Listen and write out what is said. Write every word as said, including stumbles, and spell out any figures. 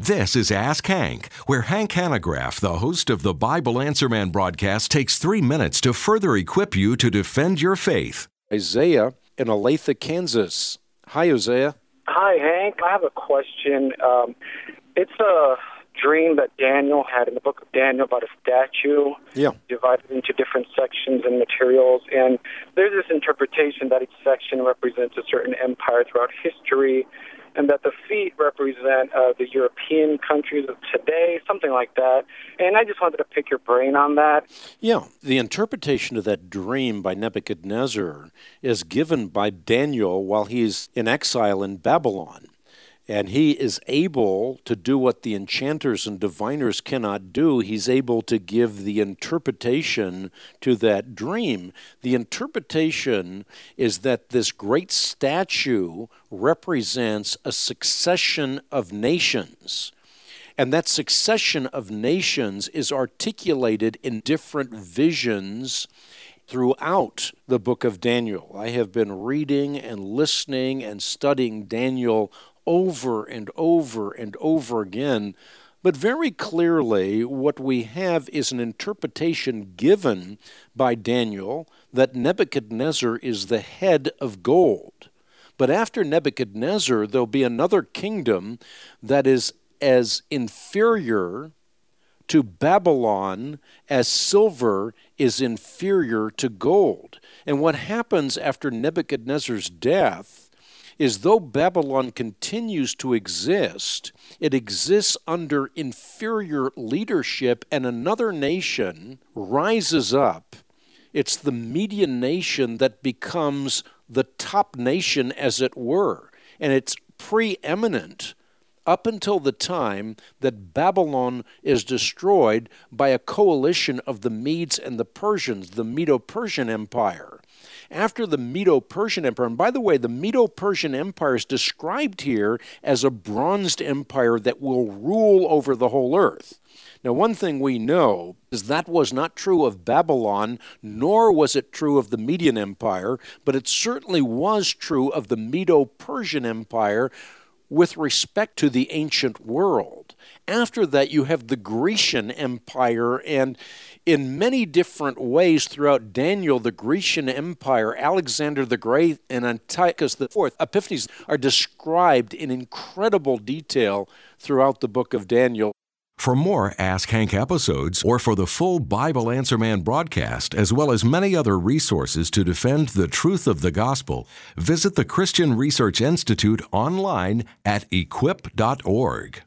This is Ask Hank, where Hank Hanegraaff, the host of the Bible Answer Man broadcast, takes three minutes to further equip you to defend your faith. Isaiah in Olathe, Kansas. Hi, Isaiah. Hi, Hank. I have a question. Um, it's a dream that Daniel had in the book of Daniel about a statue Yeah. divided into different sections and materials. And there's this interpretation that each section represents a certain empire throughout history, and that the feet represent uh, the European countries of today, something like that. And I just wanted to pick your brain on that. Yeah, the interpretation of that dream by Nebuchadnezzar is given by Daniel while he's in exile in Babylon. And he is able to do what the enchanters and diviners cannot do. He's able to give the interpretation to that dream. The interpretation is that this great statue represents a succession of nations. And that succession of nations is articulated in different visions throughout the book of Daniel. I have been reading and listening and studying Daniel over and over and over again, but very clearly what we have is an interpretation given by Daniel that Nebuchadnezzar is the head of gold. But after Nebuchadnezzar, there'll be another kingdom that is as inferior to Babylon as silver is inferior to gold. And what happens after Nebuchadnezzar's death is though Babylon continues to exist, it exists under inferior leadership, and another nation rises up. It's the Median nation that becomes the top nation, as it were, and it's preeminent up until the time that Babylon is destroyed by a coalition of the Medes and the Persians, the Medo-Persian Empire. After the Medo-Persian Empire, and by the way, the Medo-Persian Empire is described here as a bronzed empire that will rule over the whole earth. Now, one thing we know is that was not true of Babylon, nor was it true of the Median Empire, but it certainly was true of the Medo-Persian Empire with respect to the ancient world. After that, you have the Grecian Empire, and in many different ways throughout Daniel, the Grecian Empire, Alexander the Great and Antiochus the Fourth, Epiphanes, are described in incredible detail throughout the book of Daniel. For more Ask Hank episodes, or for the full Bible Answer Man broadcast, as well as many other resources to defend the truth of the gospel, visit the Christian Research Institute online at equip dot org.